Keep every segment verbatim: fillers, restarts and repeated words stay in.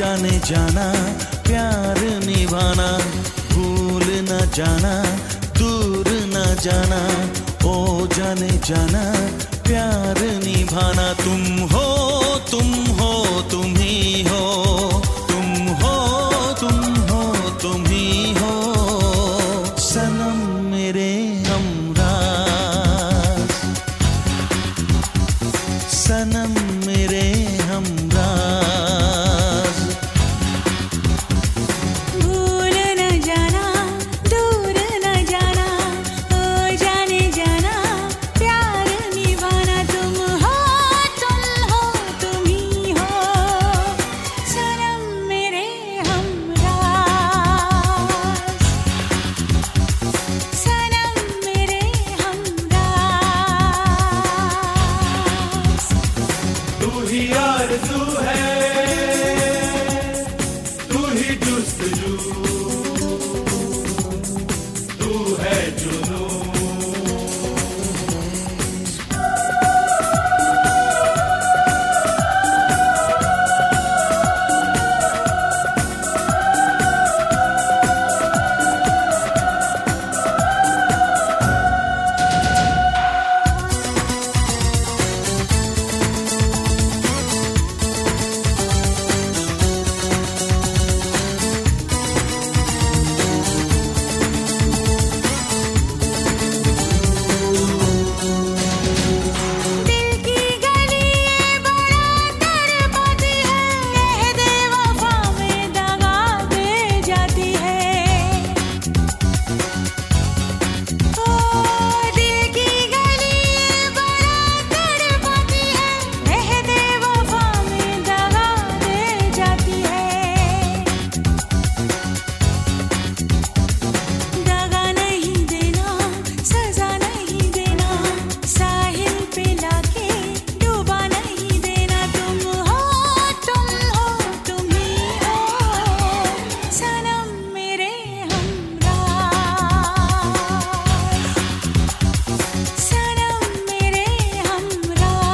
जाने जाना प्यार निभाना, भूल न जाना दूर न जाना, ओ जाने जाना प्यार निभाना। तुम हो तुम हो तुम ही हो, तुम हो तुम हो तुम ही हो, सनम मेरे हमराज, सनम मेरे हमराज। भूल न जाना दूर न जाना, ओ जाने जाना प्यार निभाना। तुम हो तुम हो तुम ही हो, सनम मेरे हमराज, सनम मेरे हमराज। तू ही आरज़ू है, तू ही जुस्तजू, तू है जुनून। दिल की गली ये बड़ा तड़पाती है, अहदे वफा में दगा दे जाती है। ओ दिल की गली ये बड़ा तड़पाती है, अहदे वफा में दगा दे जाती है। दगा नहीं देना सजा नहीं देना, साहिल पे लाके डूबा नहीं देना। तुम हो तुम हो तुम ही हो, सनम मेरे हमराज, सनम मेरे हमराज।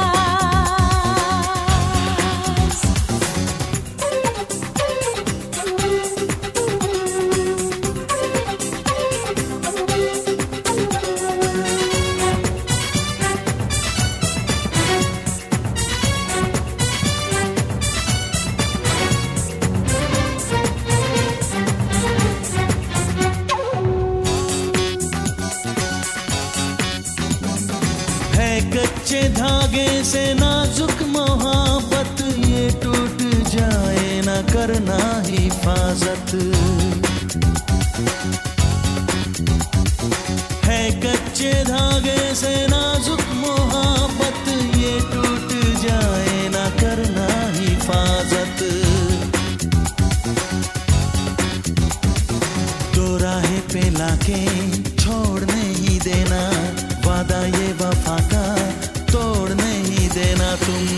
है कच्चे धागे से नाजुक मोहब्बत, ये टूट जाए न करना हिफाजत। है कच्चे धागे से नाजुक मोहब्बत, ये टूट जाए न करना हिफाजत। दो राहें पे लाके छोड़ नहीं देना, वादा ये वफा का तोड़ नहीं देना। तुम